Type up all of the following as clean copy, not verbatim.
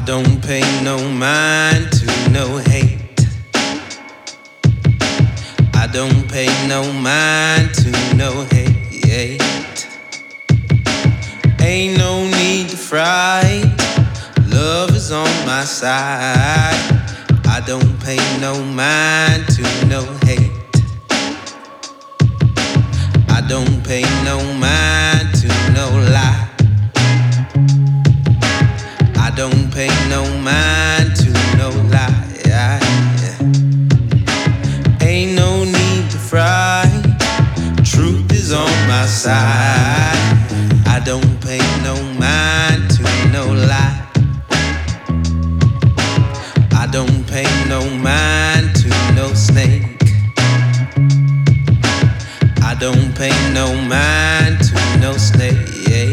don't pay no mind to no hate. I don't pay no mind to no hate. Ain't no need to fright. Love is on my side. I don't pay no mind to no hate. I don't pay no mind to no lie. I don't pay no mind to no lie. Ain't no need to fright. Truth is on my side. I don't pay no mind to no lie. I don't pay no mind to no snake. I don't pay no mind to no snake.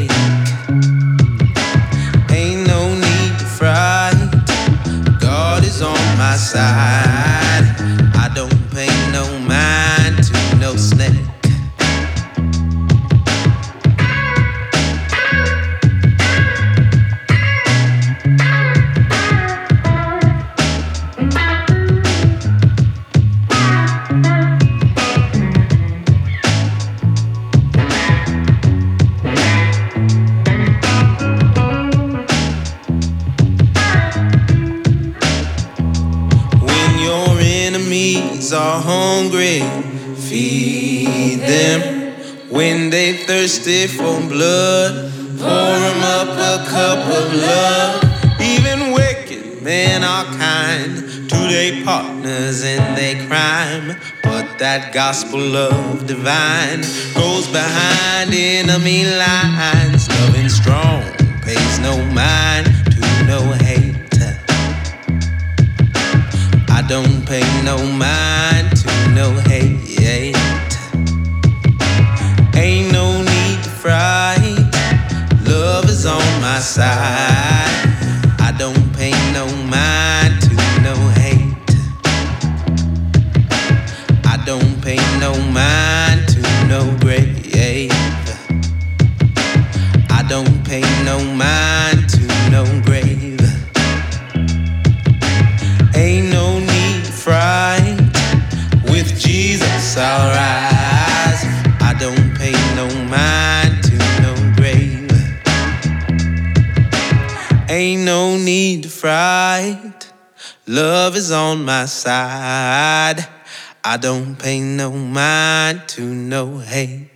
Ain't no need to fright. God is on my side. I don't pay no mind to no snake. Are hungry, feed them. When they thirsty for blood, pour them up a cup of love. Even wicked men are kind to their partners in their crime, but that gospel love divine goes behind enemy lines. Loving strong pays no mind to no hate. I don't pay no mind to no hate. Ain't no need to fright. Love is on my side. I don't pay no mind to no hate. I don't pay no mind to no grave. I don't pay no mind to no grave. Ain't no need to fright. With Jesus I'll rise. I don't pay no mind to no grave. Ain't no need to fright. Love is on my side. I don't pay no mind to no hate.